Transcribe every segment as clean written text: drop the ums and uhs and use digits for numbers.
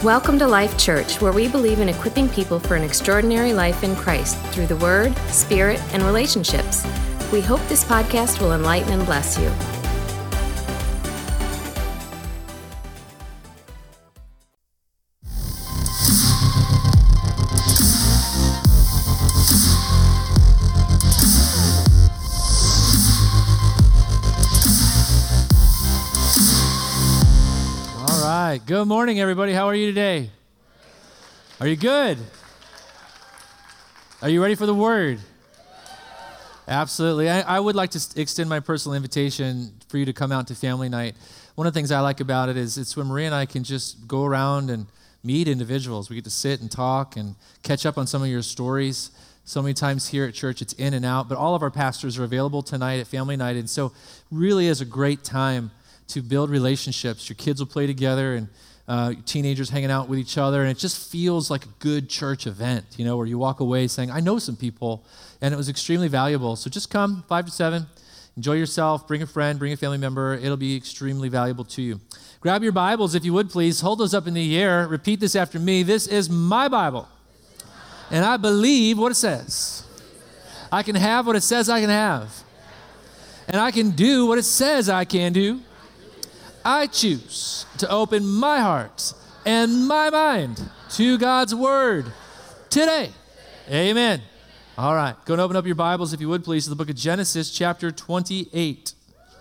Welcome to Life Church, where we believe in equipping people for an extraordinary life in Christ through the Word, Spirit, and relationships. We hope this podcast will enlighten and bless you. Good morning, everybody. How are you today? Are you good? Are you ready for the word? Absolutely. I would like to extend my personal invitation for you to come out to family night. One of the things I like about it is it's when Maria and I can just go around and meet individuals. We get to sit and talk and catch up on some of your stories. So many times here at church, it's in and out, but all of our pastors are available tonight at family night, and so really is a great time to build relationships. Your kids will play together and teenagers hanging out with each other, and it just feels like a good church event, you know, where you walk away saying, I know some people, and it was extremely valuable. So just come 5 to 7, enjoy yourself, bring a friend, bring a family member. It'll be extremely valuable to you. Grab your Bibles, if you would, please. Hold those up in the air. Repeat this after me. This is my Bible, and I believe what it says. I can have what it says I can have, and I can do what it says I can do. I choose to open my heart and my mind to God's Word today. Amen. All right. Go and open up your Bibles, if you would, please, to the book of Genesis, chapter 28.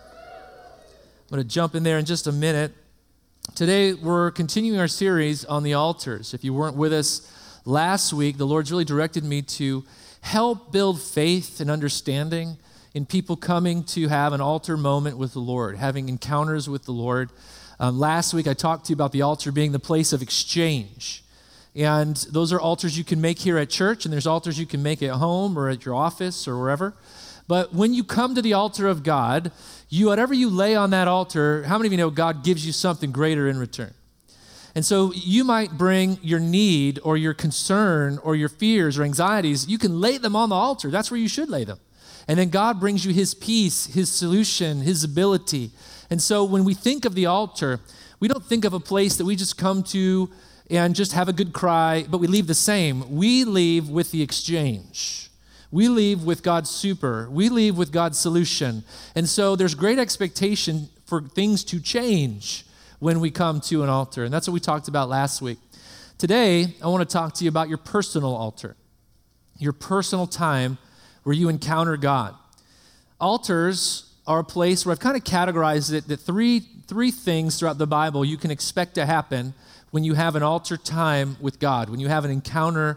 I'm going to jump in there in just a minute. Today, we're continuing our series on the altars. If you weren't with us last week, the Lord's really directed me to help build faith and understanding in people coming to have an altar moment with the Lord, having encounters with the Lord. Last week, I talked to you about the altar being the place of exchange. And those are altars you can make here at church, and there's altars you can make at home or at your office or wherever. But when you come to the altar of God, whatever you lay on that altar, how many of you know God gives you something greater in return? And so you might bring your need or your concern or your fears or anxieties. You can lay them on the altar. That's where you should lay them. And then God brings you His peace, His solution, His ability. And so when we think of the altar, we don't think of a place that we just come to and just have a good cry, but we leave the same. We leave with the exchange. We leave with God's super. We leave with God's solution. And so there's great expectation for things to change when we come to an altar. And that's what we talked about last week. Today, I want to talk to you about your personal altar, your personal time where you encounter God. Altars are a place where I've kind of categorized it that three things throughout the Bible you can expect to happen when you have an altar time with God, when you have an encounter,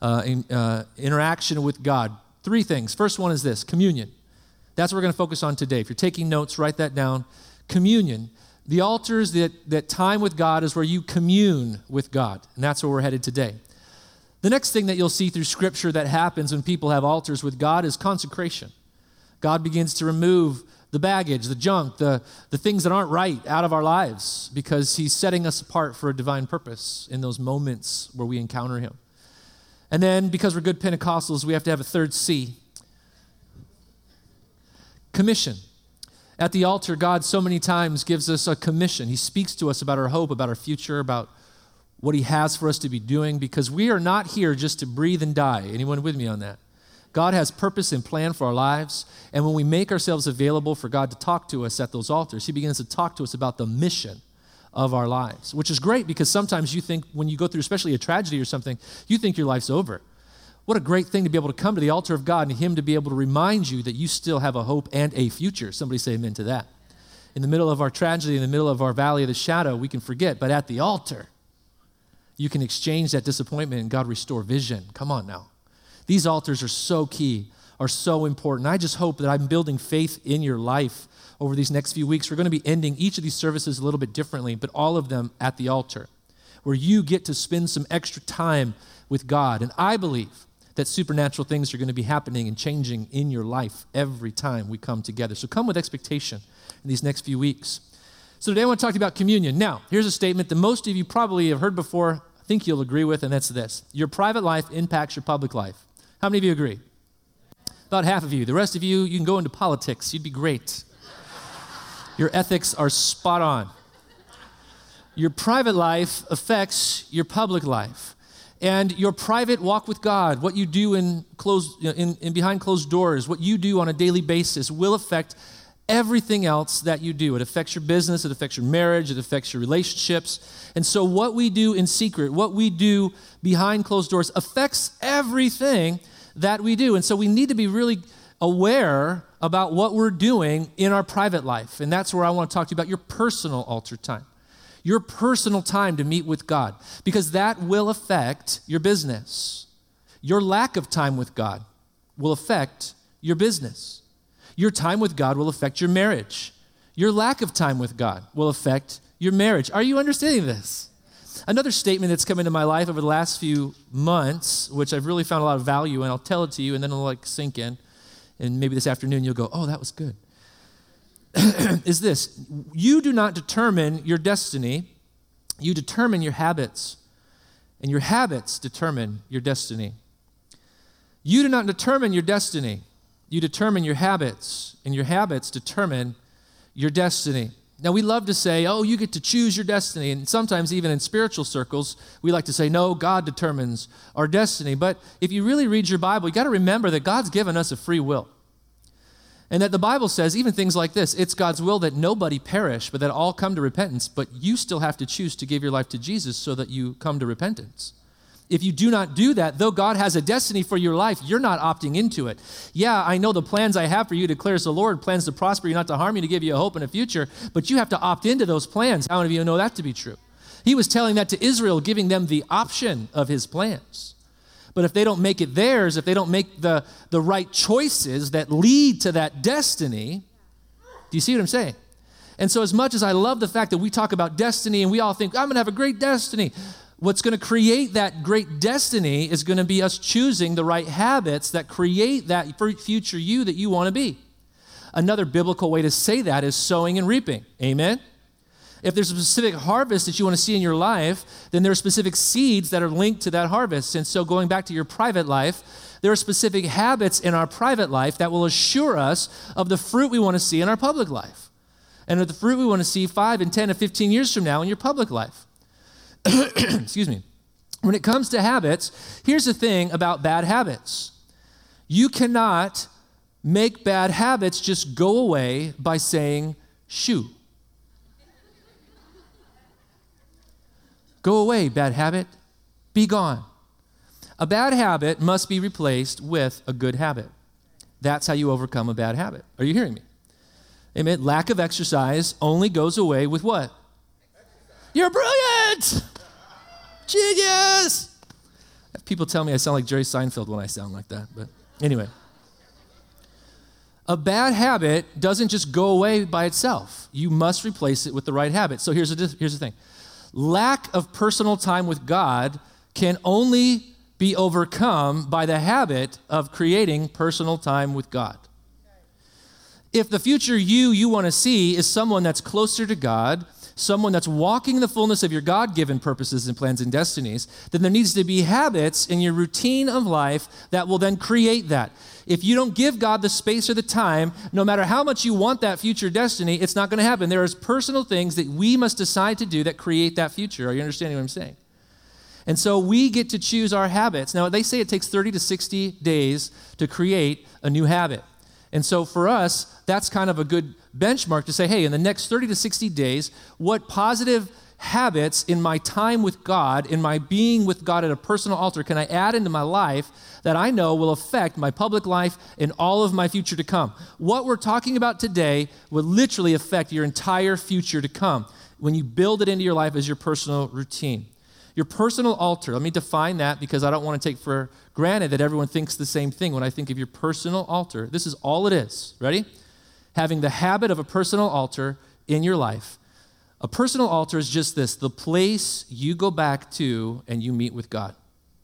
interaction with God. 3 things. First one is this, communion. That's what we're going to focus on today. If you're taking notes, write that down. Communion. The altars, that time with God is where you commune with God, and that's where we're headed today. The next thing that you'll see through Scripture that happens when people have altars with God is consecration. God begins to remove the baggage, the junk, the things that aren't right out of our lives because He's setting us apart for a divine purpose in those moments where we encounter Him. And then, because we're good Pentecostals, we have to have a third C. Commission. At the altar, God so many times gives us a commission. He speaks to us about our hope, about our future, about what He has for us to be doing, because we are not here just to breathe and die. Anyone with me on that? God has purpose and plan for our lives, and when we make ourselves available for God to talk to us at those altars, He begins to talk to us about the mission of our lives, which is great because sometimes you think when you go through especially a tragedy or something, you think your life's over. What a great thing to be able to come to the altar of God and Him to be able to remind you that you still have a hope and a future. Somebody say amen to that. In the middle of our tragedy, in the middle of our valley of the shadow, we can forget, but at the altar, you can exchange that disappointment and God restore vision. Come on now. These altars are so key, are so important. I just hope that I'm building faith in your life over these next few weeks. We're going to be ending each of these services a little bit differently, but all of them at the altar, where you get to spend some extra time with God. And I believe that supernatural things are going to be happening and changing in your life every time we come together. So come with expectation in these next few weeks. So today I want to talk to you about communion. Now, here's a statement that most of you probably have heard before, I think you'll agree with, and that's this. Your private life impacts your public life. How many of you agree? About half of you. The rest of you, you can go into politics. You'd be great. Your ethics are spot on. Your private life affects your public life. And your private walk with God, what you do in behind closed doors, what you do on a daily basis will affect everything else that you do. It affects your business, it affects your marriage, it affects your relationships. And so what we do in secret, what we do behind closed doors affects everything that we do. And so we need to be really aware about what we're doing in our private life. And that's where I want to talk to you about your personal altar time. Your personal time to meet with God, because that will affect your business. Your lack of time with God will affect your business. Your time with God will affect your marriage. Your lack of time with God will affect your marriage. Are you understanding this? Another statement that's come into my life over the last few months, which I've really found a lot of value in, I'll tell it to you and then it'll sink in. And maybe this afternoon you'll go, oh, that was good. Is this: you do not determine your destiny, you determine your habits, and your habits determine your destiny. You do not determine your destiny, you determine your habits, and your habits determine your destiny. Now, we love to say, oh, you get to choose your destiny, and sometimes even in spiritual circles, we like to say, no, God determines our destiny. But if you really read your Bible, you got to remember that God's given us a free will. And that the Bible says even things like this: it's God's will that nobody perish, but that all come to repentance, but you still have to choose to give your life to Jesus so that you come to repentance. If you do not do that, though God has a destiny for your life, you're not opting into it. Yeah, I know the plans I have for you, declares the Lord, plans to prosper you, not to harm you, to give you a hope and a future, but you have to opt into those plans. How many of you know that to be true? He was telling that to Israel, giving them the option of his plans. But if they don't make it theirs, if they don't make the right choices that lead to that destiny, do you see what I'm saying? And so as much as I love the fact that we talk about destiny and we all think, I'm going to have a great destiny, what's going to create that great destiny is going to be us choosing the right habits that create that future you that you want to be. Another biblical way to say that is sowing and reaping. Amen? If there's a specific harvest that you want to see in your life, then there are specific seeds that are linked to that harvest. And so going back to your private life, there are specific habits in our private life that will assure us of the fruit we want to see in our public life. And of the fruit we want to see 5 and 10 and 15 years from now in your public life. Excuse me. When it comes to habits, here's the thing about bad habits. You cannot make bad habits just go away by saying, shoo. Go away, bad habit. Be gone. A bad habit must be replaced with a good habit. That's how you overcome a bad habit. Are you hearing me? Amen. Lack of exercise only goes away with what? Exercise. You're brilliant! Genius! People tell me I sound like Jerry Seinfeld when I sound like that, but anyway. A bad habit doesn't just go away by itself. You must replace it with the right habit. So here's the thing. Lack of personal time with God can only be overcome by the habit of creating personal time with God. If the future you want to see is someone that's closer to God, someone that's walking in the fullness of your God-given purposes and plans and destinies, then there needs to be habits in your routine of life that will then create that. If you don't give God the space or the time, no matter how much you want that future destiny, it's not going to happen. There is personal things that we must decide to do that create that future. Are you understanding what I'm saying? And so we get to choose our habits. Now, they say it takes 30 to 60 days to create a new habit. And so for us, that's kind of a good benchmark to say, hey, in the next 30 to 60 days, what positive habits in my time with God, in my being with God at a personal altar, can I add into my life that I know will affect my public life and all of my future to come? What we're talking about today will literally affect your entire future to come when you build it into your life as your personal routine. Your personal altar, let me define that because I don't want to take for granted that everyone thinks the same thing. When I think of your personal altar, this is all it is. Ready? Having the habit of a personal altar in your life. A personal altar is just this, the place you go back to and you meet with God.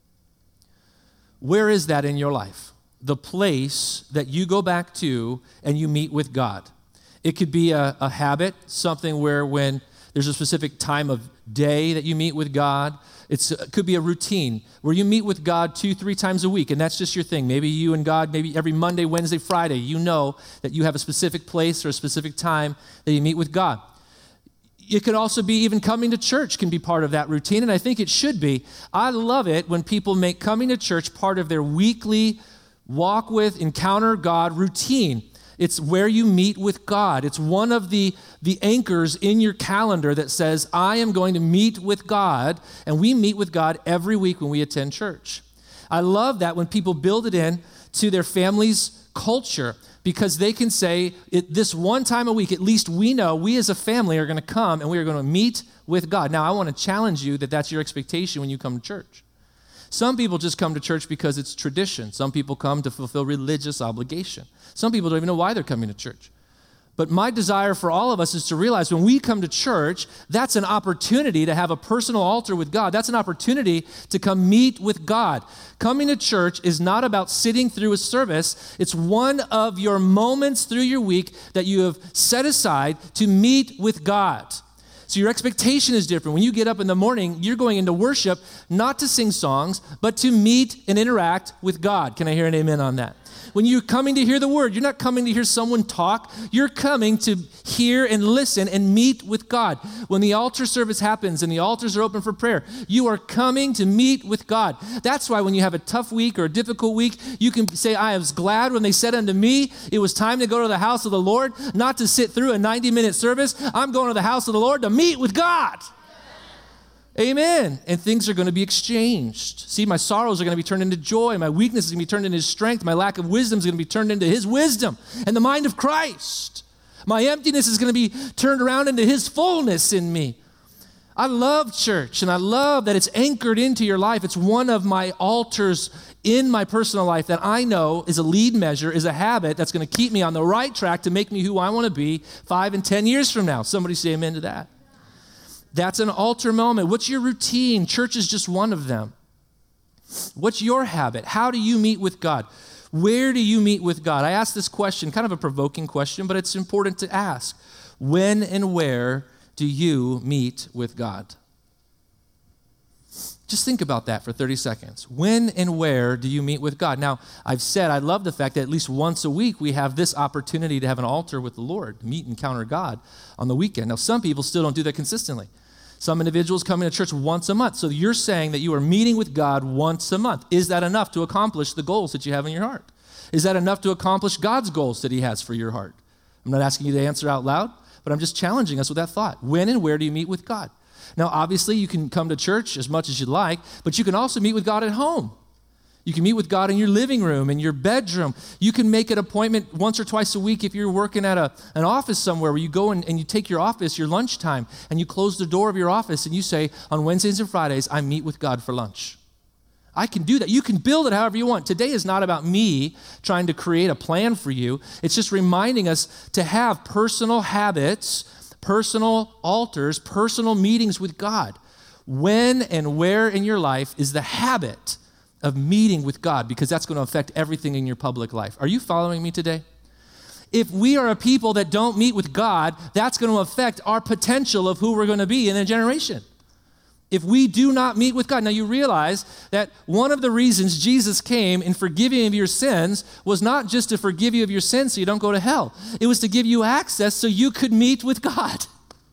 Where is that in your life? The place that you go back to and you meet with God. It could be a habit, something where when there's a specific time of day that you meet with God. It could be a routine where you meet with God 2-3 times a week, and that's just your thing. Maybe you and God, maybe every Monday, Wednesday, Friday, you know that you have a specific place or a specific time that you meet with God. It could also be even coming to church can be part of that routine, and I think it should be. I love it when people make coming to church part of their weekly walk with, encounter God routine. It's where you meet with God. It's one of the anchors in your calendar that says, I am going to meet with God, and we meet with God every week when we attend church. I love that when people build it in to their family's culture, because they can say, this one time a week, at least we know, we as a family are going to come and we are going to meet with God. Now, I want to challenge you that that's your expectation when you come to church. Some people just come to church because it's tradition. Some people come to fulfill religious obligation. Some people don't even know why they're coming to church. But my desire for all of us is to realize when we come to church, that's an opportunity to have a personal altar with God. That's an opportunity to come meet with God. Coming to church is not about sitting through a service. It's one of your moments through your week that you have set aside to meet with God. So your expectation is different. When you get up in the morning, you're going into worship not to sing songs, but to meet and interact with God. Can I hear an amen on that? When you're coming to hear the word, you're not coming to hear someone talk. You're coming to hear and listen and meet with God. When the altar service happens and the altars are open for prayer, you are coming to meet with God. That's why when you have a tough week or a difficult week, you can say, I was glad when they said unto me, it was time to go to the house of the Lord, not to sit through a 90-minute service. I'm going to the house of the Lord to meet with God. Amen. And things are going to be exchanged. See, my sorrows are going to be turned into joy. My weakness is going to be turned into his strength. My lack of wisdom is going to be turned into his wisdom and the mind of Christ. My emptiness is going to be turned around into his fullness in me. I love church, and I love that it's anchored into your life. It's one of my altars in my personal life that I know is a lead measure, is a habit that's going to keep me on the right track to make me who I want to be 5 and 10 years from now. Somebody say amen to that. That's an altar moment. What's your routine? Church is just one of them. What's your habit? How do you meet with God? Where do you meet with God? I asked this question, kind of a provoking question, but it's important to ask. When and where do you meet with God? Just think about that for 30 seconds. When and where do you meet with God? Now, I've said I love the fact that at least once a week we have this opportunity to have an altar with the Lord, meet and encounter God on the weekend. Now, some people still don't do that consistently. Some individuals come into church once a month. So you're saying that you are meeting with God once a month. Is that enough to accomplish the goals that you have in your heart? Is that enough to accomplish God's goals that he has for your heart? I'm not asking you to answer out loud, but I'm just challenging us with that thought. When and where do you meet with God? Now, obviously, you can come to church as much as you'd like, but you can also meet with God at home. You can meet with God in your living room, in your bedroom. You can make an appointment once or twice a week if you're working at an office somewhere where you go and you take your office, your lunchtime, and you close the door of your office and you say, on Wednesdays and Fridays, I meet with God for lunch. I can do that. You can build it however you want. Today is not about me trying to create a plan for you. It's just reminding us to have personal habits, personal altars, personal meetings with God. When and where in your life is the habit of meeting with God? Because that's going to affect everything in your public life. Are you following me today? If we are a people that don't meet with God, that's going to affect our potential of who we're going to be in a generation. If we do not meet with God. Now you realize that one of the reasons Jesus came in forgiving of your sins was not just to forgive you of your sins so you don't go to hell. It was to give you access so you could meet with God.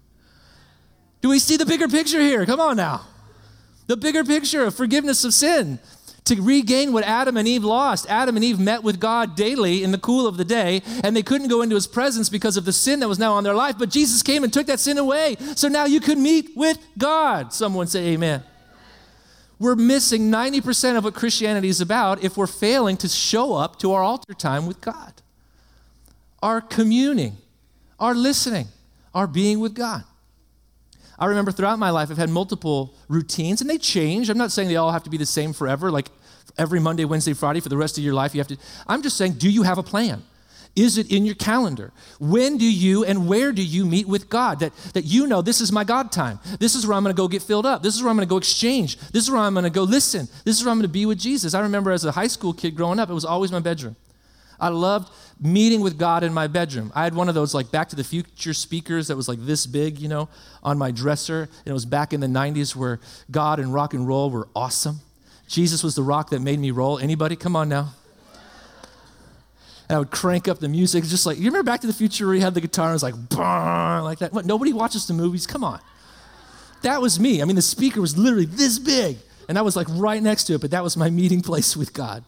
Do we see the bigger picture here? Come on now. The bigger picture of forgiveness of sin. To regain what Adam and Eve lost. Adam and Eve met with God daily in the cool of the day, and they couldn't go into his presence because of the sin that was now on their life, but Jesus came and took that sin away. So now you could meet with God. Someone say amen. We're missing 90% of what Christianity is about if we're failing to show up to our altar time with God. Our communing, our listening, our being with God. I remember throughout my life, I've had multiple routines, and they change. I'm not saying they all have to be the same forever, like every Monday, Wednesday, Friday for the rest of your life. I'm just saying, do you have a plan? Is it in your calendar? When do you and where do you meet with God? That you know, this is my God time. This is where I'm going to go get filled up. This is where I'm going to go exchange. This is where I'm going to go listen. This is where I'm going to be with Jesus. I remember as a high school kid growing up, it was always my bedroom. I loved meeting with God in my bedroom. I had one of those like Back to the Future speakers that was like this big, on my dresser. And it was back in the 90s where God and rock and roll were awesome. Jesus was the rock that made me roll. Anybody? Come on now. And I would crank up the music, just like, you remember Back to the Future where he had the guitar and it was like, bah, like that? What, nobody watches the movies? Come on. That was me. I mean, the speaker was literally this big, and I was like right next to it, but that was my meeting place with God.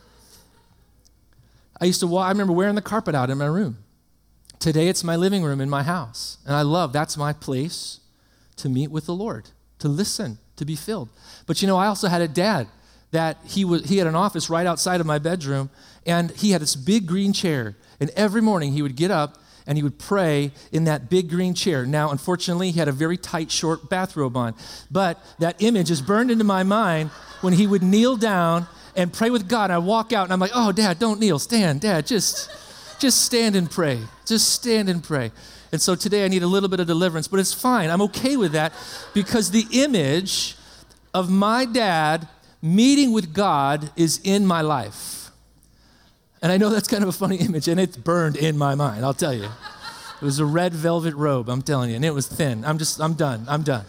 I remember wearing the carpet out in my room. Today it's my living room in my house, and I love, that's my place to meet with the Lord, to listen, to be filled. But I also had a dad that he had an office right outside of my bedroom, and he had this big green chair, and every morning he would get up and he would pray in that big green chair. Now, unfortunately, he had a very tight, short bathrobe on, but that image is burned into my mind when he would kneel down and pray with God. And I walk out and I'm like, oh, Dad, don't kneel, stand, Dad, just stand and pray, just stand and pray. And so today I need a little bit of deliverance, but it's fine. I'm okay with that because the image of my dad meeting with God is in my life. And I know that's kind of a funny image, and it's burned in my mind, I'll tell you. It was a red velvet robe, I'm telling you, and it was thin. I'm done.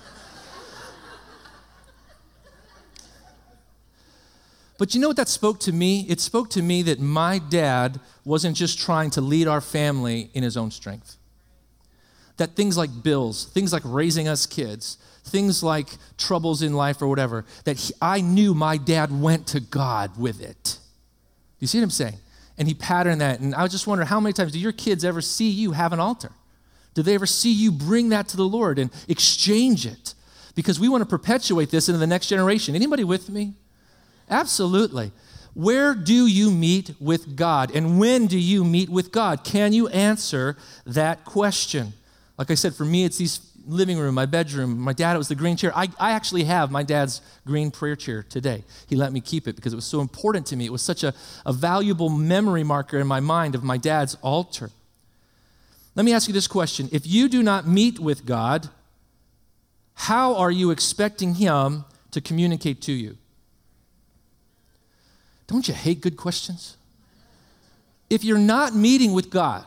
But you know what that spoke to me? It spoke to me that my dad wasn't just trying to lead our family in his own strength. That things like bills, things like raising us kids, things like troubles in life or whatever, I knew my dad went to God with it. Do you see what I'm saying? And he patterned that. And I just wonder, how many times do your kids ever see you have an altar? Do they ever see you bring that to the Lord and exchange it? Because we want to perpetuate this into the next generation. Anybody with me? Absolutely. Where do you meet with God? And when do you meet with God? Can you answer that question? Like I said, for me, it's these living room, my bedroom. My dad, it was the green chair. I actually have my dad's green prayer chair today. He let me keep it because it was so important to me. It was such a valuable memory marker in my mind of my dad's altar. Let me ask you this question. If you do not meet with God, how are you expecting him to communicate to you? Don't you hate good questions? If you're not meeting with God,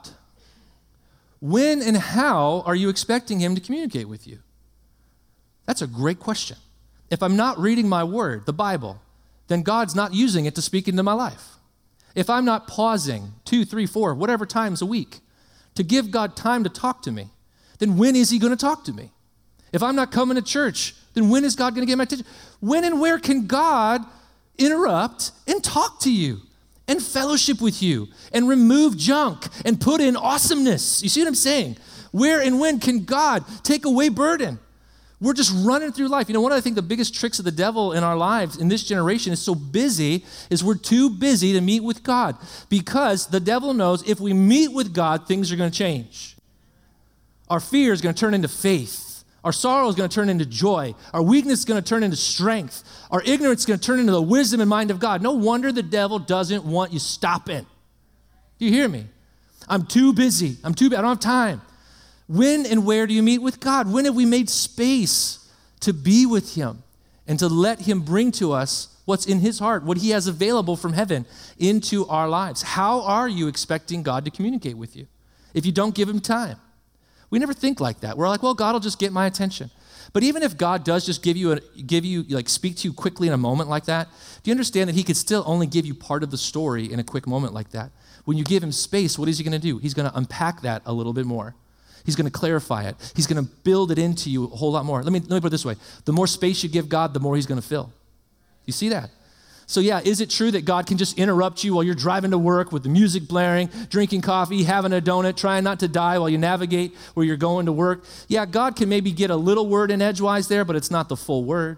when and how are you expecting him to communicate with you? That's a great question. If I'm not reading my word, the Bible, then God's not using it to speak into my life. If I'm not pausing 2, 3, 4, whatever times a week to give God time to talk to me, then when is he going to talk to me? If I'm not coming to church, then when is God going to get my attention? When and where can God interrupt and talk to you and fellowship with you and remove junk and put in awesomeness? You see what I'm saying? Where and when can God take away burden? We're just running through life. One of the biggest tricks of the devil in our lives in this generation is so busy, is we're too busy to meet with God, because the devil knows if we meet with God, things are going to change. Our fear is going to turn into faith. Our sorrow is going to turn into joy. Our weakness is going to turn into strength. Our ignorance is going to turn into the wisdom and mind of God. No wonder the devil doesn't want you stopping. Do you hear me? I'm too busy. I don't have time. When and where do you meet with God? When have we made space to be with him and to let him bring to us what's in his heart, what he has available from heaven into our lives? How are you expecting God to communicate with you if you don't give him time? We never think like that. We're like, well, God will just get my attention. But even if God does just speak to you quickly in a moment like that, do you understand that he could still only give you part of the story in a quick moment like that? When you give him space, what is he going to do? He's going to unpack that a little bit more. He's going to clarify it. He's going to build it into you a whole lot more. Let me put it this way. The more space you give God, the more he's going to fill. You see that? So yeah, is it true that God can just interrupt you while you're driving to work with the music blaring, drinking coffee, having a donut, trying not to die while you navigate where you're going to work? Yeah, God can maybe get a little word in edgewise there, but it's not the full word.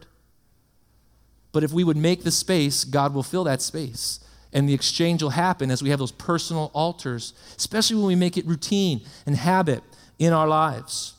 But if we would make the space, God will fill that space. And the exchange will happen as we have those personal altars, especially when we make it routine and habit in our lives.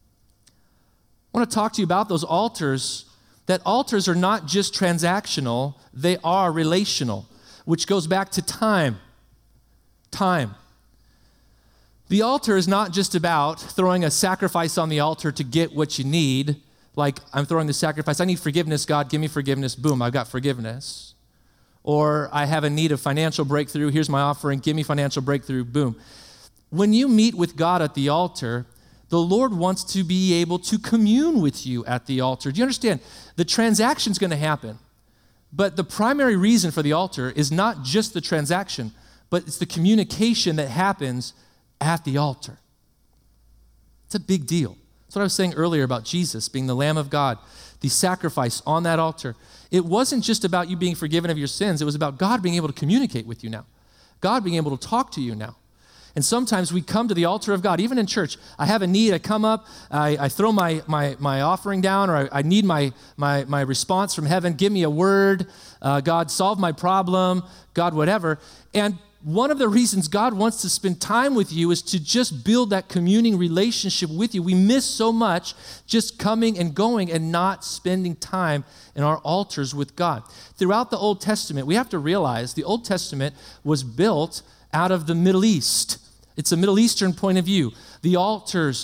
I want to talk to you about those altars. That altars are not just transactional, they are relational, which goes back to time. Time. The altar is not just about throwing a sacrifice on the altar to get what you need, like I'm throwing the sacrifice, I need forgiveness, God, give me forgiveness, boom, I've got forgiveness. Or I have a need of financial breakthrough, here's my offering, give me financial breakthrough, boom. When you meet with God at the altar, the Lord wants to be able to commune with you at the altar. Do you understand? The transaction's going to happen, but the primary reason for the altar is not just the transaction, but it's the communication that happens at the altar. It's a big deal. That's what I was saying earlier about Jesus being the Lamb of God, the sacrifice on that altar. It wasn't just about you being forgiven of your sins. It was about God being able to communicate with you now, God being able to talk to you now. And sometimes we come to the altar of God, even in church. I have a need, I come up, I throw my offering down, or I need my response from heaven. Give me a word, God, solve my problem, God, whatever. And one of the reasons God wants to spend time with you is to just build that communing relationship with you. We miss so much just coming and going and not spending time in our altars with God. Throughout the Old Testament, we have to realize the Old Testament was built out of the Middle East. It's a Middle Eastern point of view. The altars,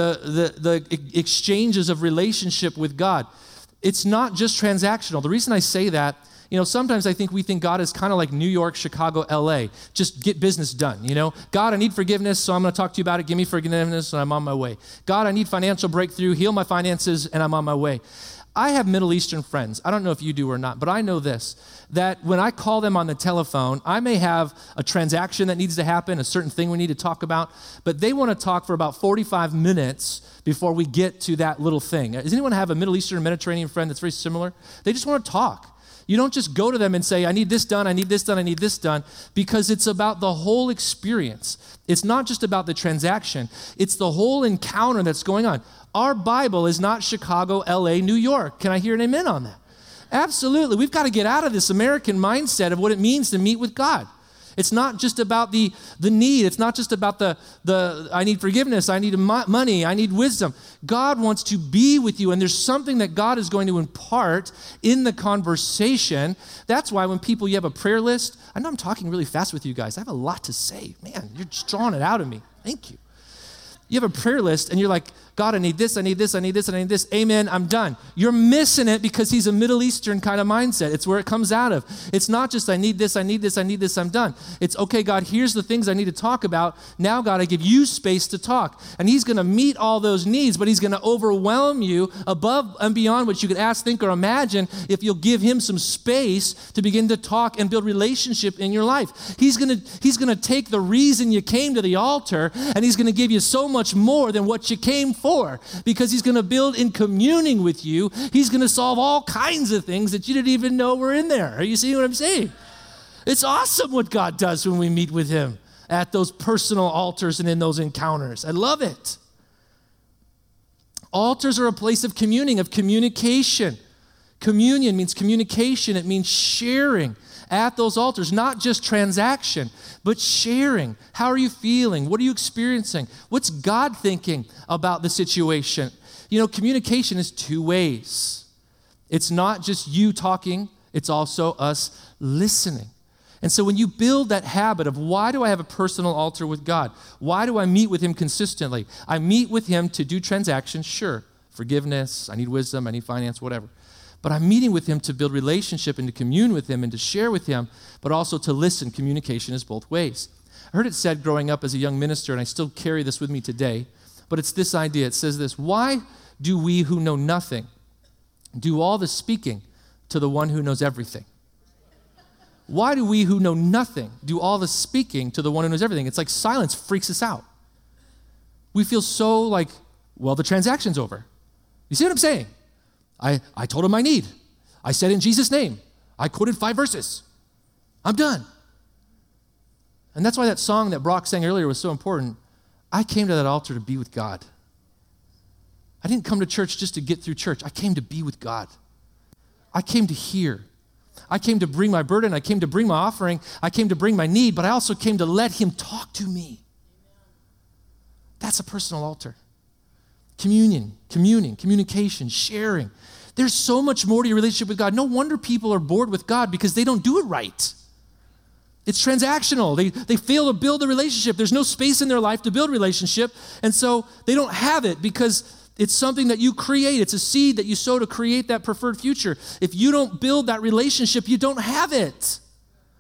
the exchanges of relationship with God. It's not just transactional. The reason I say that, sometimes I think we think God is kind of like New York, Chicago, LA. Just get business done, God, I need forgiveness, so I'm going to talk to you about it. Give me forgiveness, and I'm on my way. God, I need financial breakthrough. Heal my finances, and I'm on my way. I have Middle Eastern friends. I don't know if you do or not, but I know this, that when I call them on the telephone, I may have a transaction that needs to happen, a certain thing we need to talk about, but they want to talk for about 45 minutes before we get to that little thing. Does anyone have a Middle Eastern Mediterranean friend that's very similar? They just want to talk. You don't just go to them and say, I need this done, I need this done, I need this done, because it's about the whole experience. It's not just about the transaction. It's the whole encounter that's going on. Our Bible is not Chicago, LA, New York. Can I hear an amen on that? Absolutely. We've got to get out of this American mindset of what it means to meet with God. It's not just about the need. It's not just about the I need forgiveness, I need money, I need wisdom. God wants to be with you, and there's something that God is going to impart in the conversation. That's why when you have a prayer list, I know I'm talking really fast with you guys. I have a lot to say. Man, you're just drawing it out of me. Thank you. You have a prayer list, and you're like, God, I need this, I need this, I need this, I need this. Amen, I'm done. You're missing it because he's a Middle Eastern kind of mindset. It's where it comes out of. It's not just I need this, I need this, I need this, I'm done. It's, okay, God, here's the things I need to talk about. Now, God, I give you space to talk. And he's going to meet all those needs, but he's going to overwhelm you above and beyond what you could ask, think, or imagine if you'll give him some space to begin to talk and build relationship in your life. He's going to take the reason you came to the altar, and he's going to give you so much more than what you came for, because he's going to build in communing with you. He's going to solve all kinds of things that you didn't even know were in there. Are you seeing what I'm saying? It's awesome what God does when we meet with him at those personal altars and in those encounters. I love it. Altars are a place of communing, of communication. Communion means communication. It means sharing at those altars, not just transaction, but sharing. How are you feeling? What are you experiencing? What's God thinking about the situation? Communication is two ways. It's not just you talking, it's also us listening. And so when you build that habit of, why do I have a personal altar with God? Why do I meet with him consistently? I meet with him to do transactions, sure. Forgiveness, I need wisdom, I need finance, whatever. But I'm meeting with him to build relationship and to commune with him and to share with him, but also to listen. Communication is both ways. I heard it said growing up as a young minister, and I still carry this with me today, but it's this idea. It says this: why do we who know nothing do all the speaking to the one who knows everything? Why do we who know nothing do all the speaking to the one who knows everything? It's like silence freaks us out. We feel so like, well, the transaction's over. You see what I'm saying? I told him my need. I said in Jesus' name. I quoted 5 verses. I'm done. And that's why that song that Brock sang earlier was so important. I came to that altar to be with God. I didn't come to church just to get through church. I came to be with God. I came to hear. I came to bring my burden. I came to bring my offering. I came to bring my need, but I also came to let him talk to me. That's a personal altar. Communion, communication, sharing. There's so much more to your relationship with God. No wonder people are bored with God, because they don't do it right. It's transactional. They fail to build a relationship. There's no space in their life to build relationship, and so they don't have it because it's something that you create. It's a seed that you sow to create that preferred future. If you don't build that relationship, you don't have it.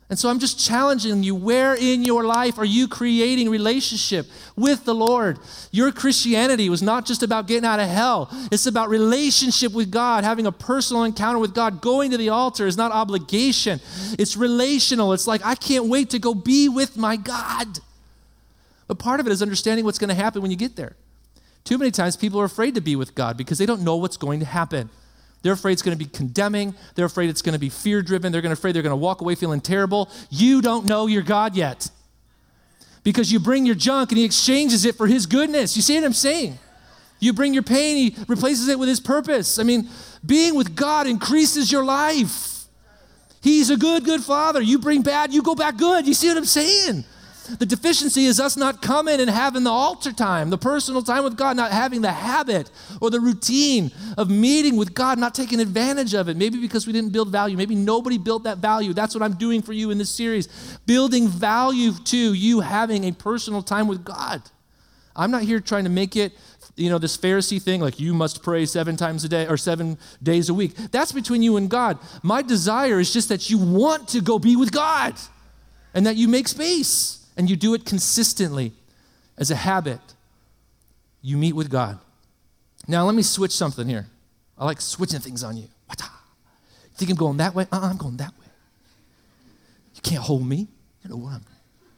And so I'm just challenging you, where in your life are you creating relationship with the Lord? Your Christianity was not just about getting out of hell. It's about relationship with God, having a personal encounter with God. Going to the altar is not obligation. It's relational. It's like, I can't wait to go be with my God. But part of it is understanding what's going to happen when you get there. Too many times people are afraid to be with God because they don't know what's going to happen. They're afraid it's going to be condemning. They're afraid it's going to be fear-driven. They're afraid they're going to walk away feeling terrible. You don't know your God yet because you bring your junk and he exchanges it for his goodness. You see what I'm saying? You bring your pain, he replaces it with his purpose. I mean, being with God increases your life. He's a good, good father. You bring bad, you go back good. You see what I'm saying? The deficiency is us not coming and having the altar time, the personal time with God, not having the habit or the routine of meeting with God, not taking advantage of it. Maybe because we didn't build value. Maybe nobody built that value. That's what I'm doing for you in this series. Building value to you having a personal time with God. I'm not here trying to make it, this Pharisee thing, like you must pray 7 times a day or 7 days a week. That's between you and God. My desire is just that you want to go be with God and that you make space. And you do it consistently as a habit. You meet with God. Now, let me switch something here. I like switching things on you. You think I'm going that way? I'm going that way. You can't hold me. You know what I'm doing.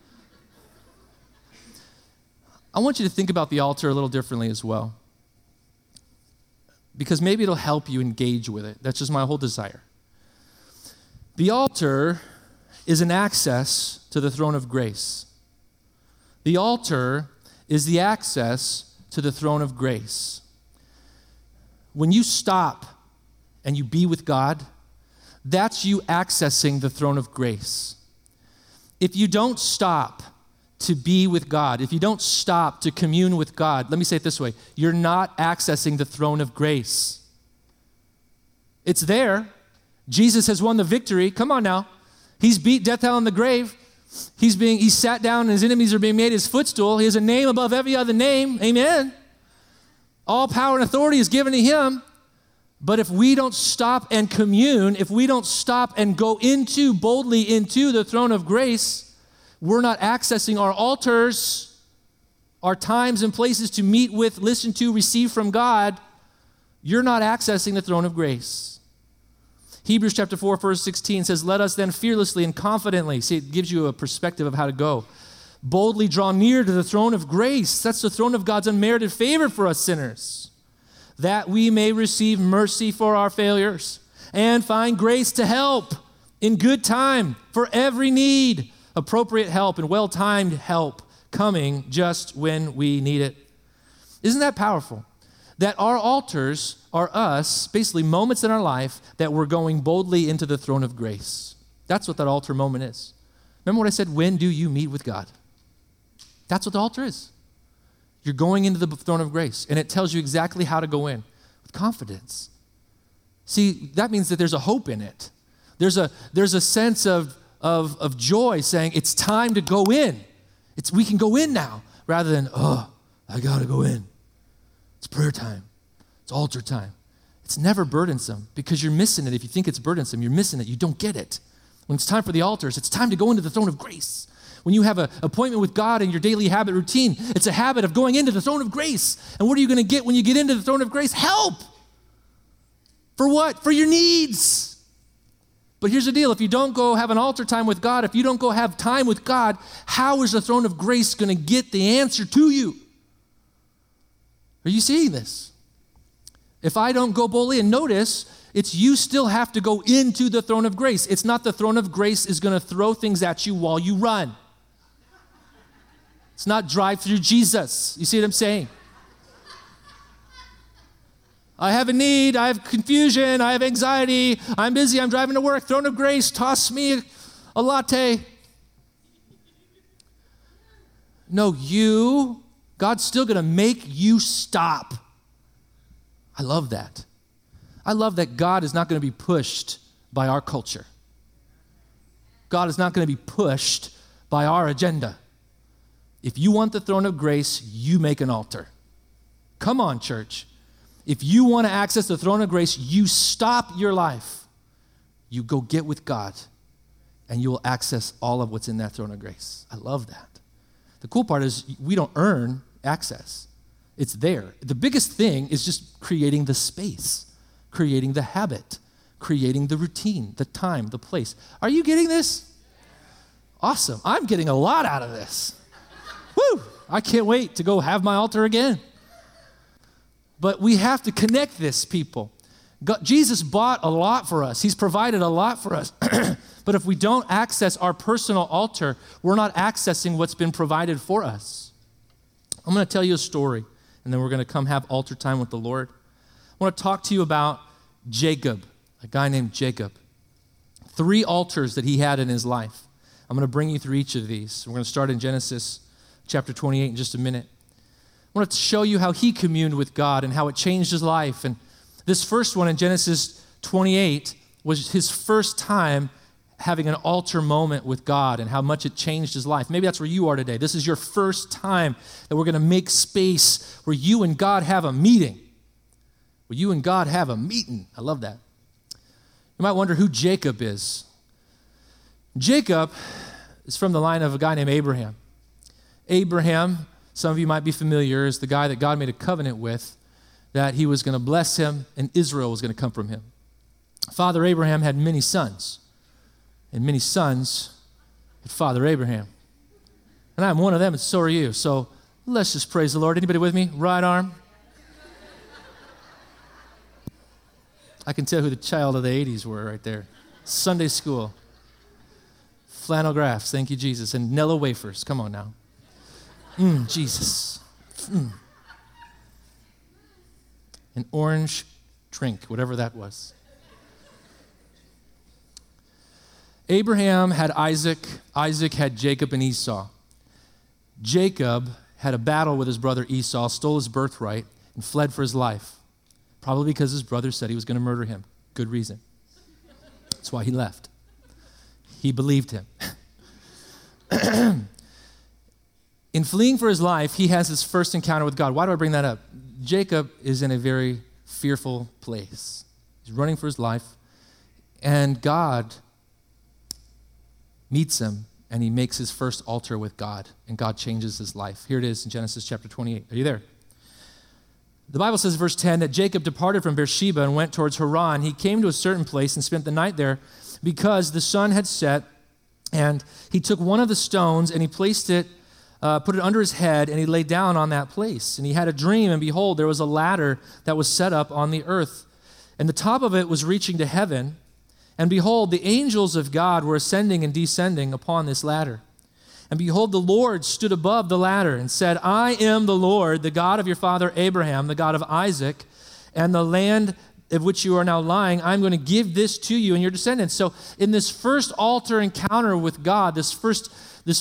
I want you to think about the altar a little differently as well. Because maybe it'll help you engage with it. That's just my whole desire. The altar is an access to the throne of grace. The altar is the access to the throne of grace. When you stop and you be with God, that's you accessing the throne of grace. If you don't stop to be with God, if you don't stop to commune with God, let me say it this way, you're not accessing the throne of grace. It's there. Jesus has won the victory. Come on now. He's beat death, hell, and the grave. He's sat down and his enemies are being made his footstool. He has a name above every other name. Amen. All power and authority is given to him. But if we don't stop and commune, if we don't stop and go boldly into the throne of grace, we're not accessing our altars, our times and places to meet with, listen to, receive from God. You're not accessing the throne of grace. Hebrews chapter 4, verse 16 says, let us then fearlessly and confidently, see, it gives you a perspective of how to go, boldly draw near to the throne of grace. That's the throne of God's unmerited favor for us sinners, that we may receive mercy for our failures and find grace to help in good time for every need, appropriate help and well-timed help coming just when we need it. Isn't that powerful? That our altars are us, basically moments in our life that we're going boldly into the throne of grace. That's what that altar moment is. Remember what I said, when do you meet with God? That's what the altar is. You're going into the throne of grace, and it tells you exactly how to go in with confidence. See, that means that there's a hope in it. There's a sense of joy saying it's time to go in. We can go in now, rather than, I gotta go in. It's prayer time. It's altar time. It's never burdensome because you're missing it. If you think it's burdensome, you're missing it. You don't get it. When it's time for the altars, it's time to go into the throne of grace. When you have an appointment with God in your daily habit routine, it's a habit of going into the throne of grace. And what are you going to get when you get into the throne of grace? Help. For what? For your needs. But here's the deal. If you don't go have an altar time with God, if you don't go have time with God, how is the throne of grace going to get the answer to you? Are you seeing this? If I don't go boldly, and notice, it's you still have to go into the throne of grace. It's not the throne of grace is going to throw things at you while you run. It's not drive through Jesus. You see what I'm saying? I have a need, I have confusion, I have anxiety, I'm busy, I'm driving to work, throne of grace, toss me a latte. No, God's still going to make you stop. I love that. I love that God is not going to be pushed by our culture. God is not going to be pushed by our agenda. If you want the throne of grace, you make an altar. Come on, church. If you want to access the throne of grace, you stop your life. You go get with God, and you will access all of what's in that throne of grace. I love that. The cool part is we don't earn access. It's there. The biggest thing is just creating the space, creating the habit, creating the routine, the time, the place. Are you getting this? Awesome. I'm getting a lot out of this. Woo! I can't wait to go have my altar again. But we have to connect this, people. Jesus bought a lot for us. He's provided a lot for us. But if we don't access our personal altar, we're not accessing what's been provided for us. I'm going to tell you a story, and then we're going to come have altar time with the Lord. I want to talk to you about Jacob, a guy named Jacob. 3 altars that he had in his life. I'm going to bring you through each of these. We're going to start in Genesis chapter 28 in just a minute. I want to show you how he communed with God and how it changed his life. And this first one in Genesis 28 was his first time having an altar moment with God and how much it changed his life. Maybe that's where you are today. This is your first time that we're going to make space where you and God have a meeting. Where you and God have a meeting. I love that. You might wonder who Jacob is. Jacob is from the line of a guy named Abraham. Abraham, some of you might be familiar, is the guy that God made a covenant with, that he was going to bless him and Israel was going to come from him. Father Abraham had many sons, and many sons had Father Abraham. And I'm one of them, and so are you. So let's just praise the Lord. Anybody with me? Right arm. I can tell who the child of the 80s were right there. Sunday school. Flannel graphs, thank you, Jesus. And Nella wafers, come on now. Jesus. An orange drink, whatever that was. Abraham had Isaac. Isaac had Jacob and Esau. Jacob had a battle with his brother Esau, stole his birthright, and fled for his life. Probably because his brother said he was going to murder him. Good reason. That's why he left. He believed him. In fleeing for his life, he has his first encounter with God. Why do I bring that up? Jacob is in a very fearful place. He's running for his life, and God meets him, and he makes his first altar with God, and God changes his life. Here it is in Genesis chapter 28. Are you there? The Bible says, verse 10, that Jacob departed from Beersheba and went towards Haran. He came to a certain place and spent the night there because the sun had set, and he took one of the stones and he placed it, put it under his head, and he lay down on that place. And he had a dream, and behold, there was a ladder that was set up on the earth, and the top of it was reaching to heaven. And behold, the angels of God were ascending and descending upon this ladder. And behold, the Lord stood above the ladder and said, I am the Lord, the God of your father Abraham, the God of Isaac, and the land of which you are now lying, I'm going to give this to you and your descendants. So in this first altar encounter with God, this first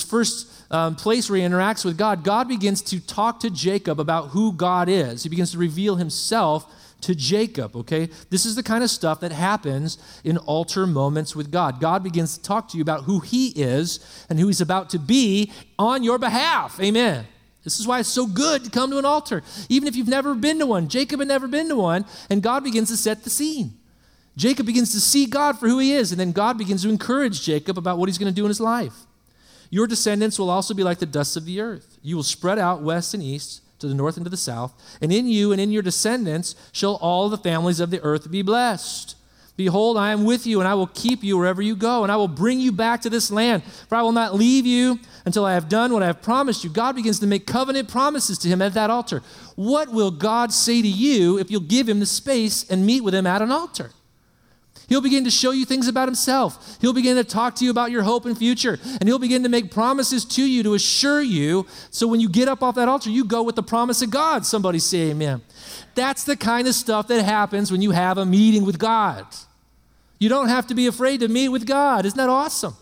place where he interacts with God, God begins to talk to Jacob about who God is. He begins to reveal himself to Jacob, okay? This is the kind of stuff that happens in altar moments with God. God begins to talk to you about who he is and who he's about to be on your behalf. Amen. This is why it's so good to come to an altar, even if you've never been to one. Jacob had never been to one, and God begins to set the scene. Jacob begins to see God for who he is, and then God begins to encourage Jacob about what he's going to do in his life. Your descendants will also be like the dust of the earth. You will spread out west and east, to the north and to the south, and in you and in your descendants shall all the families of the earth be blessed. Behold, I am with you, and I will keep you wherever you go, and I will bring you back to this land, for I will not leave you until I have done what I have promised you. God begins to make covenant promises to him at that altar. What will God say to you if you'll give him the space and meet with him at an altar? He'll begin to show you things about himself. He'll begin to talk to you about your hope and future. And he'll begin to make promises to you to assure you. So when you get up off that altar, you go with the promise of God. Somebody say amen. That's the kind of stuff that happens when you have a meeting with God. You don't have to be afraid to meet with God. Isn't that awesome?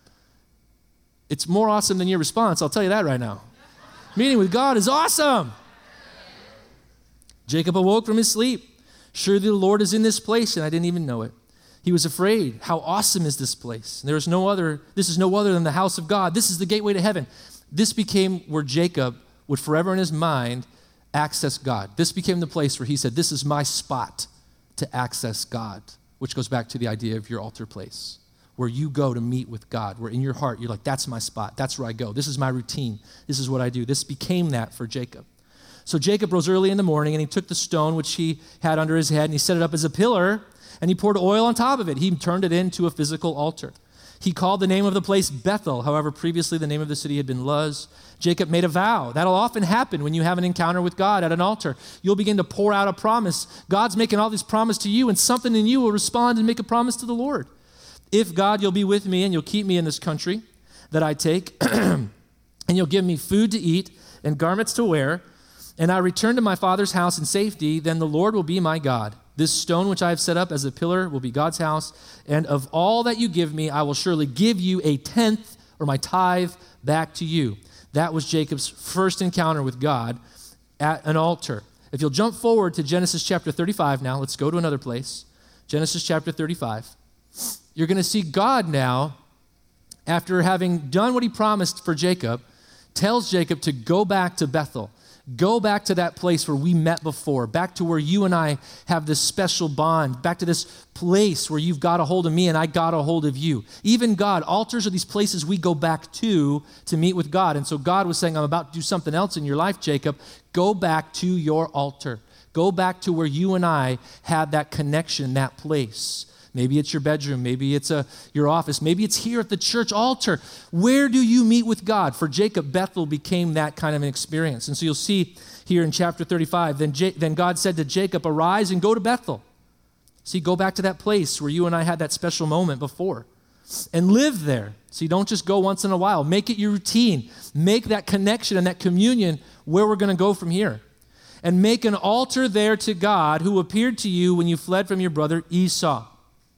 It's more awesome than your response. I'll tell you that right now. Meeting with God is awesome. Jacob awoke from his sleep. Surely the Lord is in this place, and I didn't even know it. He was afraid. How awesome is this place? This is no other than the house of God. This is the gateway to heaven. This became where Jacob would forever in his mind access God. This became the place where he said, this is my spot to access God, which goes back to the idea of your altar place. where you go to meet with God, where in your heart you're like, that's my spot. That's where I go. This is my routine. This is what I do. This became that for Jacob. So Jacob rose early in the morning, and he took the stone which he had under his head, and he set it up as a pillar, and he poured oil on top of it. He turned it into a physical altar. He called the name of the place Bethel. However, previously the name of the city had been Luz. Jacob made a vow. That'll often happen when you have an encounter with God at an altar. You'll begin to pour out a promise. God's making all these promises to you, and something in you will respond and make a promise to the Lord. If God, you'll be with me, and you'll keep me in this country that I take, and you'll give me food to eat and garments to wear, and I return to my father's house in safety, then the Lord will be my God. This stone which I have set up as a pillar will be God's house, and of all that you give me, I will surely give you a tenth, or my tithe, back to you. That was Jacob's first encounter with God at an altar. If you'll jump forward to Genesis chapter 35 now, let's go to another place. Genesis chapter 35. You're going to see God now, after having done what he promised for Jacob, tells Jacob to go back to Bethel. Go back to that place where we met before, back to where you and I have this special bond, back to this place where you've got a hold of me and I got a hold of you. Even God, altars are these places we go back to meet with God. And so God was saying, I'm about to do something else in your life, Jacob. Go back to your altar. Go back to where you and I had that connection, that place. Maybe it's your bedroom. Maybe it's your office. Maybe it's here at the church altar. Where do you meet with God? For Jacob, Bethel became that kind of an experience. And so you'll see here in chapter 35, then God said to Jacob, arise and go to Bethel. See, go back to that place where you and I had that special moment before and live there. See, don't just go once in a while. Make it your routine. Make that connection and that communion where we're going to go from here. And make an altar there to God who appeared to you when you fled from your brother Esau.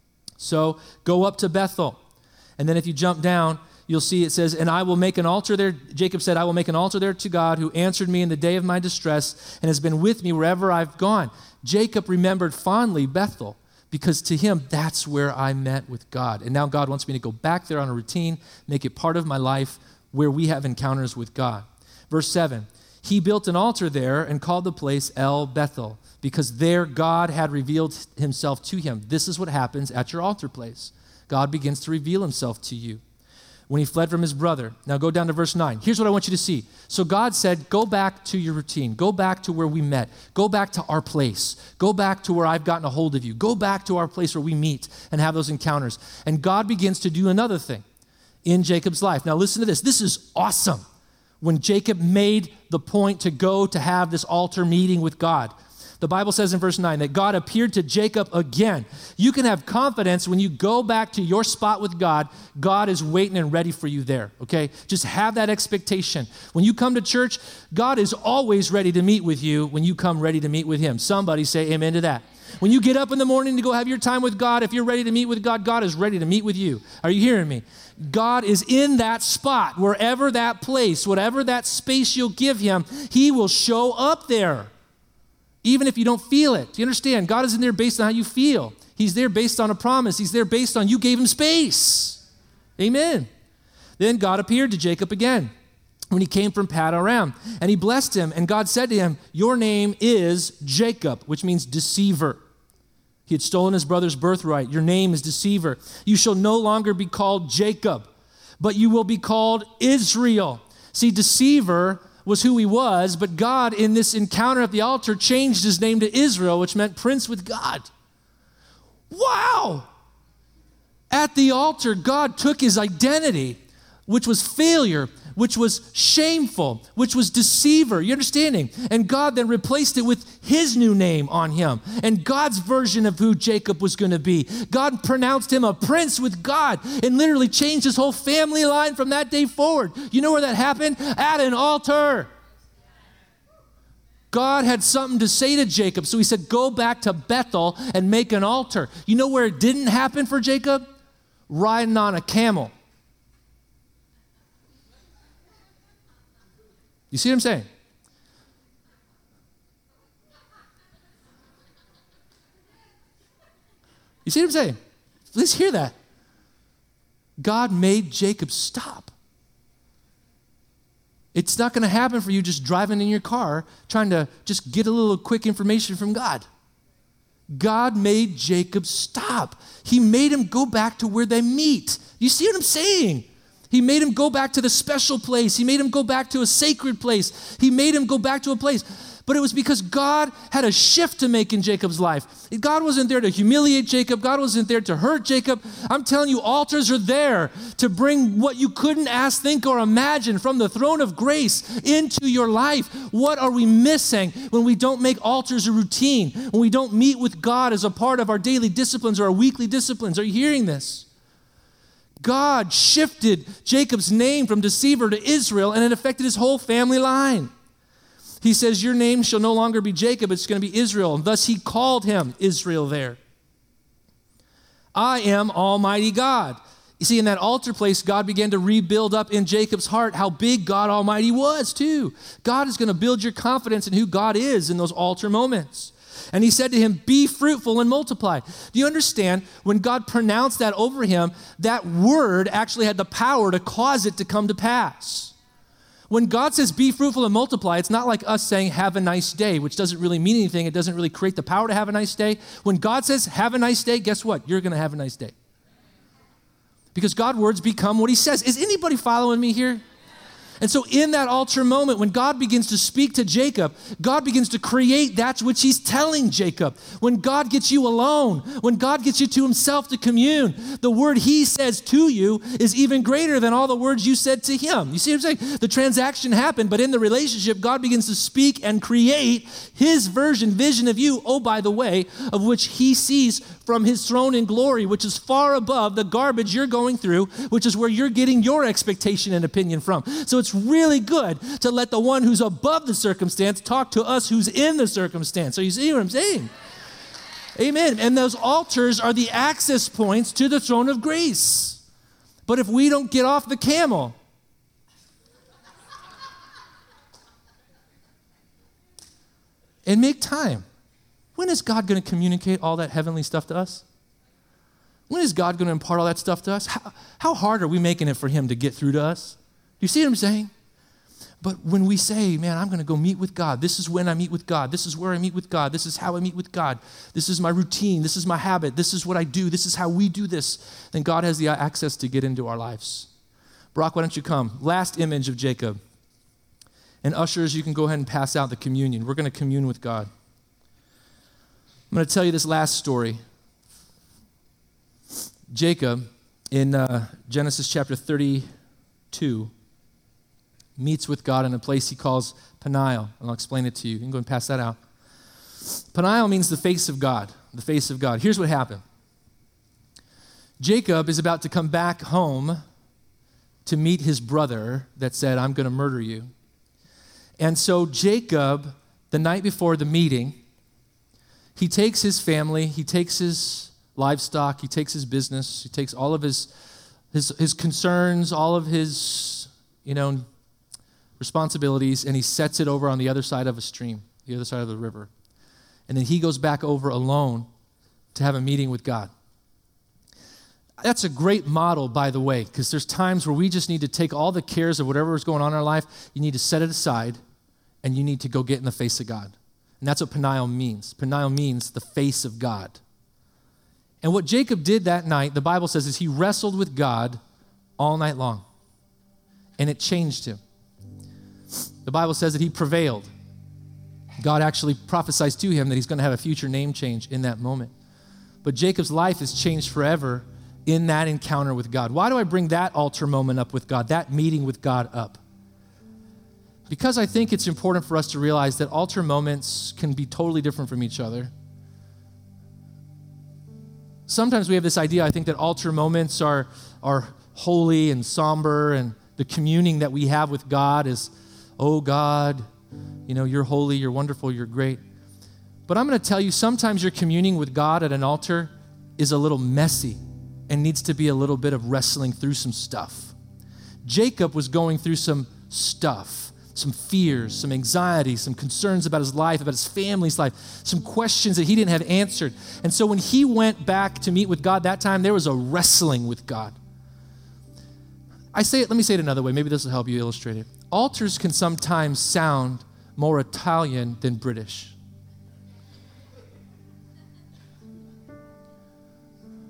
So go up to Bethel. And then if you jump down, you'll see it says, and I will make an altar there. Jacob said, I will make an altar there to God who answered me in the day of my distress and has been with me wherever I've gone. Jacob remembered fondly Bethel because to him, that's where I met with God. And now God wants me to go back there on a routine, make it part of my life where we have encounters with God. Verse 7, he built an altar there and called the place El Bethel, because there God had revealed himself to him. This is what happens at your altar place. God begins to reveal himself to you when he fled from his brother. Now go down to verse 9. Here's what I want you to see. So God said, go back to your routine. Go back to where we met. Go back to our place. Go back to where I've gotten a hold of you. Go back to our place where we meet and have those encounters. And God begins to do another thing in Jacob's life. Now listen to this. This is awesome. When Jacob made the point to go to have this altar meeting with God, the Bible says in verse 9 that God appeared to Jacob again. You can have confidence when you go back to your spot with God, God is waiting and ready for you there, okay? Just have that expectation. When you come to church, God is always ready to meet with you when you come ready to meet with him. Somebody say amen to that. When you get up in the morning to go have your time with God, if you're ready to meet with God, God is ready to meet with you. Are you hearing me? God is in that spot, wherever that place, whatever that space you'll give him, he will show up there. Even if you don't feel it. Do you understand? God isn't there based on how you feel. He's there based on a promise. He's there based on you gave him space. Amen. Then God appeared to Jacob again when he came from Paddan-aram, and he blessed him, and God said to him, your name is Jacob, which means deceiver. He had stolen his brother's birthright. Your name is deceiver. You shall no longer be called Jacob, but you will be called Israel. See, deceiver was who he was, but God in this encounter at the altar changed his name to Israel, which meant prince with God. Wow! At the altar, God took his identity, which was failure, which was shameful, which was deceiver. You understanding? And God then replaced it with his new name on him and God's version of who Jacob was going to be. God pronounced him a prince with God and literally changed his whole family line from that day forward. You know where that happened? At an altar. God had something to say to Jacob, so he said, go back to Bethel and make an altar. You know where it didn't happen for Jacob? Riding on a camel. You see what I'm saying? You see what I'm saying? Let's hear that. God made Jacob stop. It's not going to happen for you just driving in your car trying to just get a little quick information from God. God made Jacob stop. He made him go back to where they meet. You see what I'm saying? He made him go back to the special place. He made him go back to a sacred place. He made him go back to a place. But it was because God had a shift to make in Jacob's life. God wasn't there to humiliate Jacob. God wasn't there to hurt Jacob. I'm telling you, altars are there to bring what you couldn't ask, think, or imagine from the throne of grace into your life. What are we missing when we don't make altars a routine, when we don't meet with God as a part of our daily disciplines or our weekly disciplines? Are you hearing this? God shifted Jacob's name from deceiver to Israel, and it affected his whole family line. He says, your name shall no longer be Jacob, it's going to be Israel. And thus he called him Israel there. I am Almighty God. You see, in that altar place, God began to rebuild up in Jacob's heart how big God Almighty was too. God is going to build your confidence in who God is in those altar moments. And he said to him, be fruitful and multiply. Do you understand? When God pronounced that over him, that word actually had the power to cause it to come to pass. When God says, be fruitful and multiply, it's not like us saying, have a nice day, which doesn't really mean anything. It doesn't really create the power to have a nice day. When God says, have a nice day, guess what? You're going to have a nice day. Because God's words become what he says. Is anybody following me here? And so in that altar moment, when God begins to speak to Jacob, God begins to create that which he's telling Jacob. When God gets you alone, when God gets you to himself to commune, the word he says to you is even greater than all the words you said to him. You see what I'm saying? The transaction happened, but in the relationship, God begins to speak and create his vision of you, oh, by the way, of which he sees from his throne in glory, which is far above the garbage you're going through, which is where you're getting your expectation and opinion from. So it's really good to let the one who's above the circumstance talk to us who's in the circumstance. So you see what I'm saying? Amen. And those altars are the access points to the throne of grace. But if we don't get off the camel, and make time, when is God going to communicate all that heavenly stuff to us? When is God going to impart all that stuff to us? How hard are we making it for him to get through to us? Do you see what I'm saying? But when we say, man, I'm going to go meet with God. This is when I meet with God. This is where I meet with God. This is how I meet with God. This is my routine. This is my habit. This is what I do. This is how we do this. Then God has the access to get into our lives. Brock, why don't you come? Last image of Jacob. And ushers, you can go ahead and pass out the communion. We're going to commune with God. I'm going to tell you this last story. Jacob, in Genesis chapter 32, meets with God in a place he calls Peniel. And I'll explain it to you. You can go and pass that out. Peniel means the face of God, the face of God. Here's what happened. Jacob is about to come back home to meet his brother that said, I'm going to murder you. And so Jacob, the night before the meeting, he takes his family, he takes his livestock, he takes his business, he takes all of his concerns, all of his, responsibilities, and he sets it over on the other side of a stream, the other side of the river. And then he goes back over alone to have a meeting with God. That's a great model, by the way, because there's times where we just need to take all the cares of whatever is going on in our life, you need to set it aside, and you need to go get in the face of God. And that's what Peniel means. Peniel means the face of God. And what Jacob did that night, the Bible says, is he wrestled with God all night long. And it changed him. The Bible says that he prevailed. God actually prophesies to him that he's going to have a future name change in that moment. But Jacob's life is changed forever in that encounter with God. Why do I bring that altar moment up with God, that meeting with God up? Because I think it's important for us to realize that altar moments can be totally different from each other. Sometimes we have this idea, I think, that altar moments are holy and somber, and the communing that we have with God is, oh God, you're holy, you're wonderful, you're great. But I'm going to tell you, sometimes your communing with God at an altar is a little messy and needs to be a little bit of wrestling through some stuff. Jacob was going through some stuff. Some fears, some anxiety, some concerns about his life, about his family's life, some questions that he didn't have answered. And so when he went back to meet with God that time, there was a wrestling with God. Let me say it another way. Maybe this will help you illustrate it. Altars can sometimes sound more Italian than British.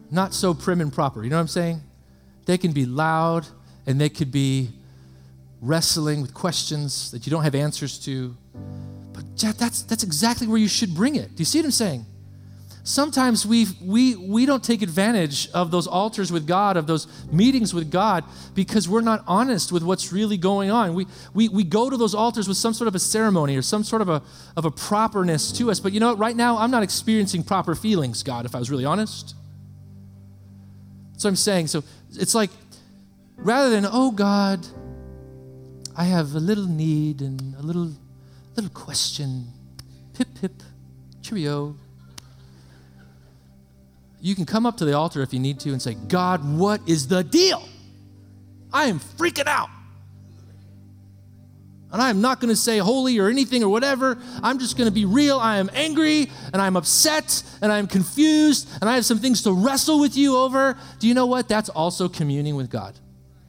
not so prim and proper. You know what I'm saying? They can be loud, and they could be wrestling with questions that you don't have answers to. But that's exactly where you should bring it. Do you see what I'm saying? Sometimes we don't take advantage of those altars with God, of those meetings with God, because we're not honest with what's really going on. We go to those altars with some sort of a ceremony or some sort of a properness to us. But you know what? Right now, I'm not experiencing proper feelings, God, if I was really honest. That's what I'm saying. So it's like, rather than, oh God, I have a little need and a little question, pip, pip, cheerio. You can come up to the altar if you need to and say, God, what is the deal? I am freaking out. And I am not going to say holy or anything or whatever. I'm just going to be real. I am angry and I'm upset and I'm confused and I have some things to wrestle with you over. Do you know what? That's also communing with God.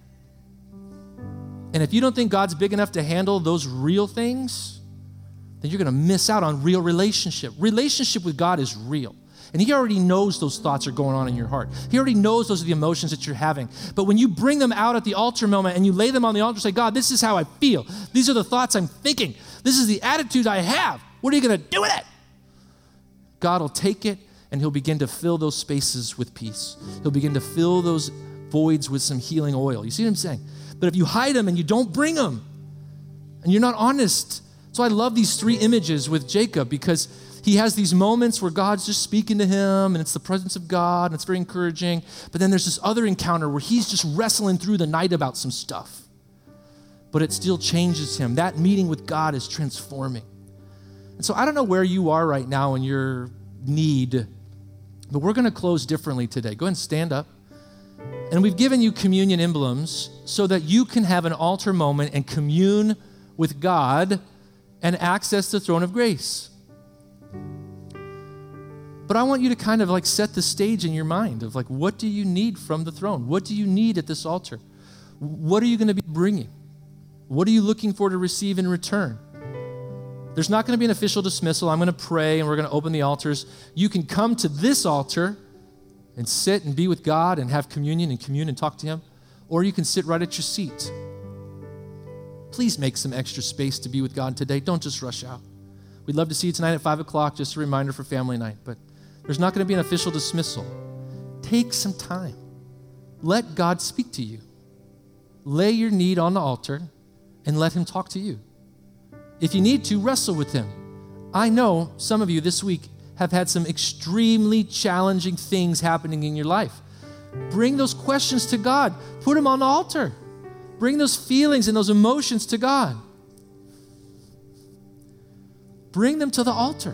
And if you don't think God's big enough to handle those real things, then you're going to miss out on real relationship. Relationship with God is real. And he already knows those thoughts are going on in your heart. He already knows those are the emotions that you're having. But when you bring them out at the altar moment and you lay them on the altar and say, God, this is how I feel. These are the thoughts I'm thinking. This is the attitude I have. What are you going to do with it? God will take it and he'll begin to fill those spaces with peace. He'll begin to fill those voids with some healing oil. You see what I'm saying? But if you hide them and you don't bring them and you're not honest. So I love these three images with Jacob because he has these moments where God's just speaking to him and it's the presence of God and it's very encouraging. But then there's this other encounter where he's just wrestling through the night about some stuff. But it still changes him. That meeting with God is transforming. And so I don't know where you are right now in your need, but we're going to close differently today. Go ahead and stand up. And we've given you communion emblems so that you can have an altar moment and commune with God and access the throne of grace. But I want you to kind of like set the stage in your mind of like, what do you need from the throne? What do you need at this altar? What are you going to be bringing? What are you looking for to receive in return? There's not going to be an official dismissal. I'm going to pray and we're going to open the altars. You can come to this altar and sit and be with God and have communion and commune and talk to him. Or you can sit right at your seat. Please make some extra space to be with God today. Don't just rush out. We'd love to see you tonight at 5 o'clock, just a reminder for family night. But there's not going to be an official dismissal. Take some time. Let God speak to you. Lay your need on the altar and let him talk to you. If you need to, wrestle with him. I know some of you this week have had some extremely challenging things happening in your life. Bring those questions to God. Put them on the altar. Bring those feelings and those emotions to God. Bring them to the altar.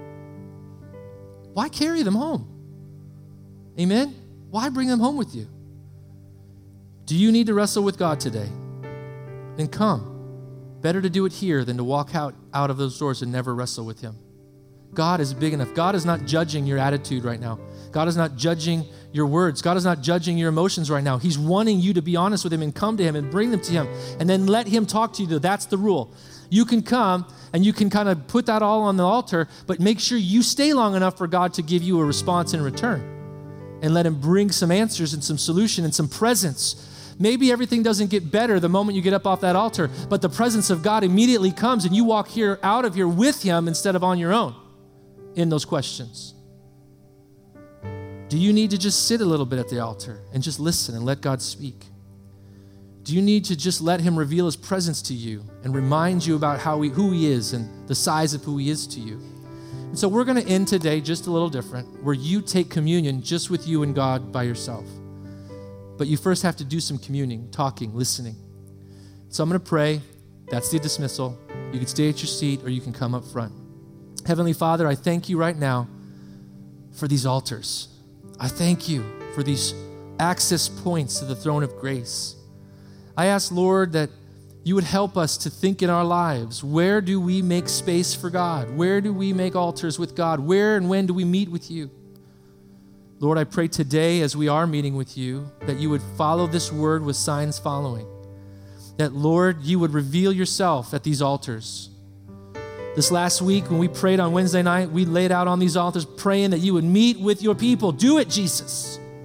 Why carry them home? Amen? Why bring them home with you? Do you need to wrestle with God today? Then come. Better to do it here than to walk out of those doors and never wrestle with him. God is big enough. God is not judging your attitude right now. God is not judging your words. God is not judging your emotions right now. He's wanting you to be honest with him and come to him and bring them to him and then let him talk to you. That's the rule. You can come and you can kind of put that all on the altar, but make sure you stay long enough for God to give you a response in return and let him bring some answers and some solution and some presence. Maybe everything doesn't get better the moment you get up off that altar, but the presence of God immediately comes and you walk out of here with him instead of on your own in those questions. Do you need to just sit a little bit at the altar and just listen and let God speak? Do you need to just let him reveal his presence to you and remind you about who he is and the size of who he is to you? And so we're going to end today just a little different, where you take communion just with you and God by yourself. But you first have to do some communing, talking, listening. So I'm going to pray. That's the dismissal. You can stay at your seat or you can come up front. Heavenly Father, I thank you right now for these altars. I thank you for these access points to the throne of grace. I ask, Lord, that you would help us to think in our lives, where do we make space for God? Where do we make altars with God? Where and when do we meet with you? Lord, I pray today as we are meeting with you, that you would follow this word with signs following. That, Lord, you would reveal yourself at these altars. This last week when we prayed on Wednesday night, we laid out on these altars praying that you would meet with your people. Do it, Jesus.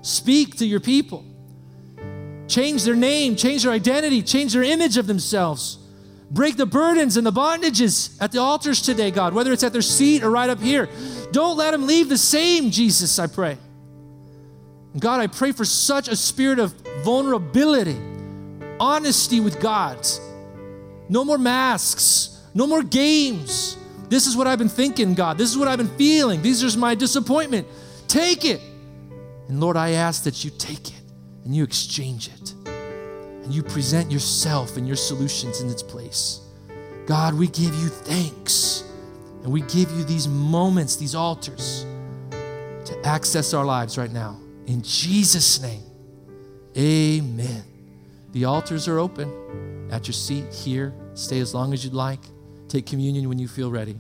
Speak to your people. Change their name, change their identity, change their image of themselves. Break the burdens and the bondages at the altars today, God, whether it's at their seat or right up here. Don't let them leave the same, Jesus, I pray. God, I pray for such a spirit of vulnerability, honesty with God. No more masks, no more games. This is what I've been thinking, God. This is what I've been feeling. These are my disappointment. Take it. And Lord, I ask that you take it and you exchange it. And you present yourself and your solutions in its place. God, we give you thanks. And we give you these moments, these altars, to access our lives right now. In Jesus' name, amen. The altars are open at your seat here. Stay as long as you'd like. Take communion when you feel ready.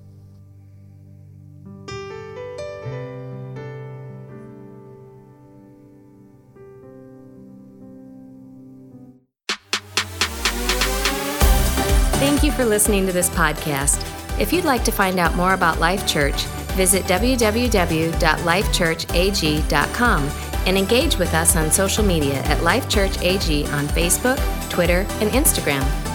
Thank you for listening to this podcast. If you'd like to find out more about Life Church, visit www.lifechurchag.com and engage with us on social media at Life Church AG on Facebook, Twitter, and Instagram.